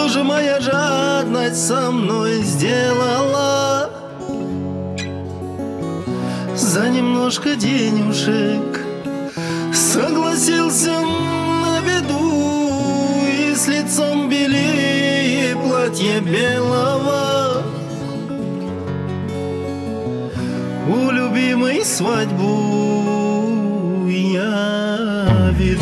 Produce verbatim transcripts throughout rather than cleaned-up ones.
Что же моя жадность со мной сделала? За немножко денежек согласился на беду, и с лицом белее платье белого. У любимой свадьбу я веду.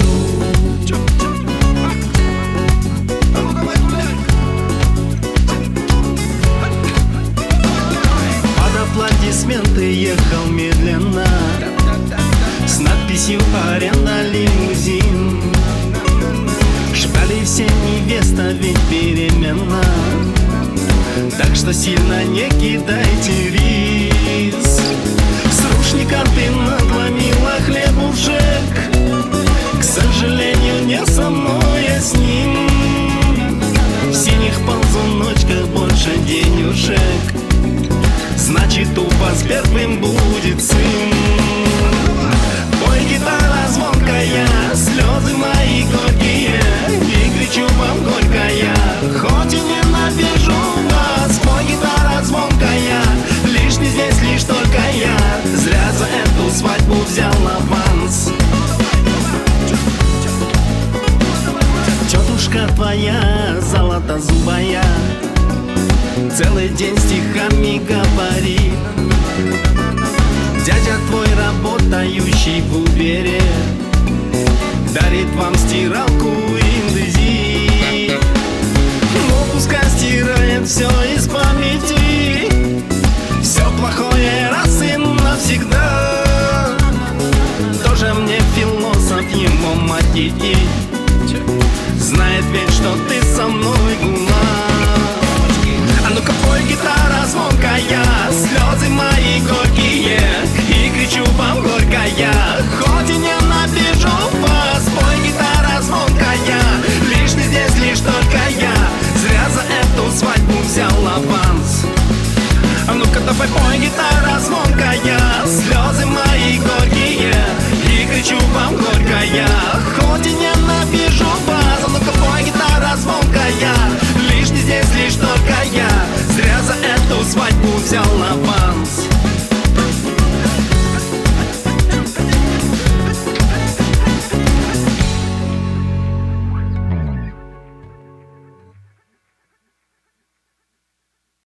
Аплодисменты ехал медленно с надписью «Аренда лимузин». Ждали все невеста, ведь беременна, так что сильно не кидайте рис. С рушника ты надломила хлебушек, к сожалению, не со мной, а с ним. В синих ползуночках больше денежек, значит, у вас первым будет сын. Пой, гитара звонкая, слезы мои горькие, и кричу вам горькая, хоть и ненавижу вас. Пой, гитара звонкая, лишний здесь лишь только я, зря за эту свадьбу взял аванс. Тетушка твоя золотозубая целый день стихами говорит. Дядя твой, работающий в Убере, дарит вам стиралку индези. Ну пускай стирает все из памяти, все плохое раз и навсегда. Тоже мне философ, его мать и знает ведь, что ты со мной гулял. А ну-ка пой, гитара звонкая, слезы мои горькие, и кричу вам горькая, хоть и ненавижу вас. Пой, гитара звонкая, лишний здесь лишь только я, зря за эту свадьбу взял аванс. А ну-ка давай пой, гитара звонкая, слезы мои горькие, и кричу вам горькая, хоть и ненавижу вас. А ну-ка пой, гитара звонкая, лишний здесь лишь только я, зря за эту свадьбу взял аванс.